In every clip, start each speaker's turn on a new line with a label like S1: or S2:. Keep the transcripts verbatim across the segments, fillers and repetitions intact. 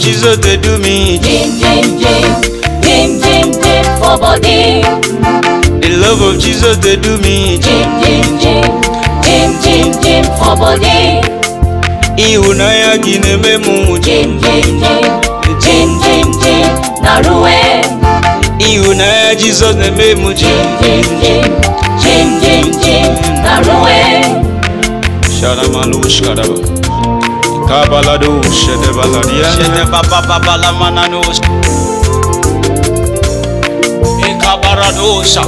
S1: Jesus they do me.
S2: Jim, Jim, Jim, Jim, Jim, Jim for body.
S1: The love of Jesus they do me.
S2: Jim, Jim, Jim, Jim, Jim, Jim for body.
S1: Ihunanya gineme mu.
S2: Jim, Jim, Jim, Jim, Jim, Jim naruwe.
S1: Ihunanya Jesus neme mu.
S2: Jim, Jim, Jim, Jim, Jim, Jim naruwe.
S1: Sharamalu shkaraba. Kabalado shedebaladia. Shedebababala manano. Ekabaradosa.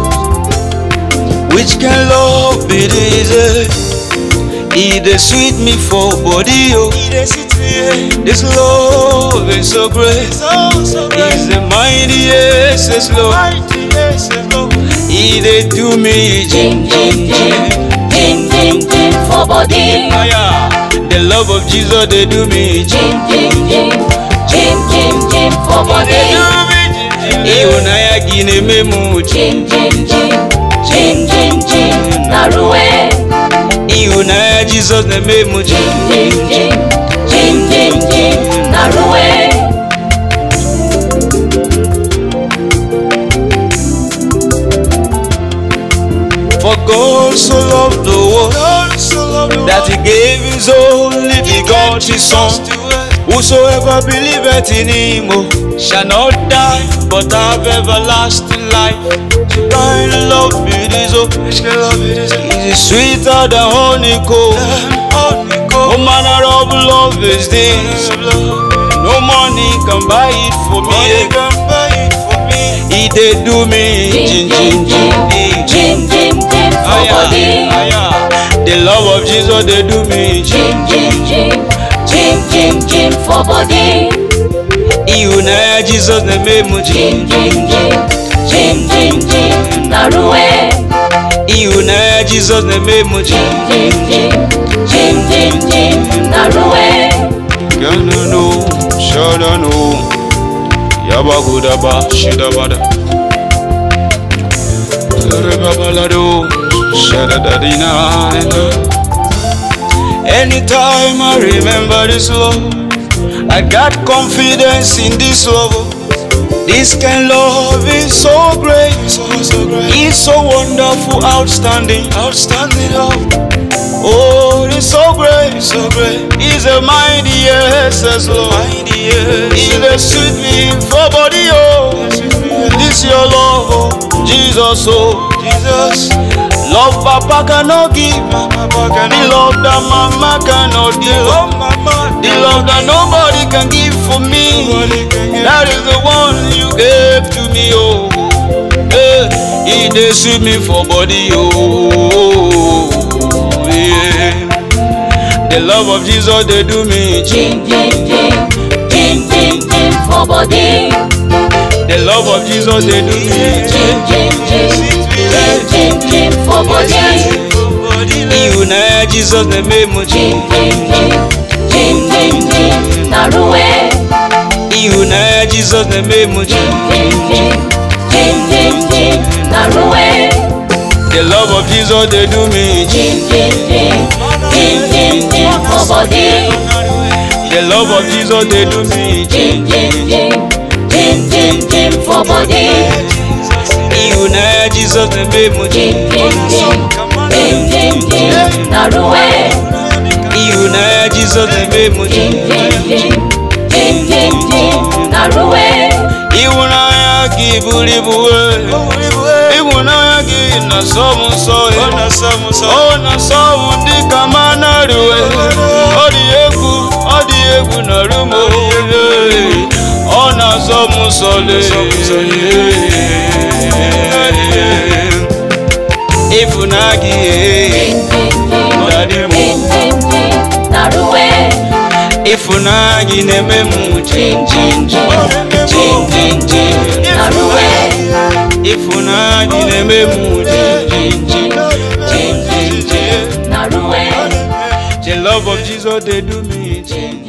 S1: Which can love be this? He dey sweet me for body, oh. This love is so great. He's the mightiest Lord. He dey do me
S2: Jim, Jim, Jim, Jim, Jim, Jim for body.
S1: The love of Jesus they do me.
S2: Jim, Jim, Jim, Jim, Jim, Jim for body.
S1: Ihunanya gineme mu.
S2: Jim, Jim, Jim, Jim, Jim, Jim naruwe.
S1: Ihunanya Jesus neme mu.
S2: Jim, Jim, Jim, Jim, Jim, Jim naruwe.
S1: For God so loved the world that He gave His only begotten Son. Whosoever believeth in Him oh, shall not die, but have everlasting life. Divine love it is, oh, it is sweeter than honeycomb. No manner of love is this. No money can buy it for me. He dey do me,
S2: Jim, Jim, Jim, Jim, Jim, Jim for body.
S1: The love of Jesus they do me.
S2: Jim, Jim, Jim, Jim, Jim, Jim for body.
S1: Ihunanya Jesus neme mu.
S2: Jim, Jim, Jim, Jim, Jim, Jim naruwe.
S1: Ihunanya Jesus neme mu.
S2: Jim, Jim, Jim, Jim, Jim, Jim naruwe.
S1: Ganano, shadano, yabagudaba, shidabada. Rebabalado, shadadadina. Anytime I remember this love, I got confidence in this love. This kind of love is so great, so, so great. It's so wonderful, outstanding, outstanding love. Oh, it's so great, so great. It's a mightiest Lord. It's a sweet me for body, oh. This your love, oh, Jesus, oh, Jesus. Love Papa cannot give, the love that Mama cannot give, the love that nobody can give for me. That is the one you gave to me, oh. Yeah, He dey sweet me for body, oh. Yeah. The love of Jesus they do me.
S2: Jim, Jim, Jim, Jim, Jim, Jim for body.
S1: The love of Jesus they do me.
S2: Jim, Jim, Jim, Jim, Jim, Jim for body.
S1: Ihunanya Jesus neme mu.
S2: Jim, Jim, Jim, Jim, Jim, Jim naruwe.
S1: Ihunanya Jesus neme mu.
S2: Jim, Jim, Jim, Jim, Jim, Jim naruwe.
S1: The love of Jesus they do me.
S2: Jim, Jim, Jim, Jim, Jim, Jim for body.
S1: The love of Jesus they do me.
S2: Jim, Jim, Jim, Jim, Jim, Jim for body.
S1: Ihunanya Jesus neme mu.
S2: Jim, Jim, Jim, Jim, Jim, Jim naruwe.
S1: Ihunanya Jesus neme mu.
S2: Jim, Jim, Jim, Jim, Jim, Jim naruwe.
S1: Ihunanya gi bulibuwe. Ihunanya gi na somu soe. Oh na somu di kamana ruwe. Odi egwu, odi egwu na rumo. Oh na somu sole. Ihunanya
S2: Jim, Jim, Jim, Jim, Jim naruwe.
S1: Ihunanya neme mu.
S2: Jim, Jim, Jim, Jim, Jim, Jim naruwe.
S1: Ihunanya neme mu.
S2: Jim, Jim, Jim, Jim, Jim naruwe.
S1: The love of Jesus they do me.
S2: Jim,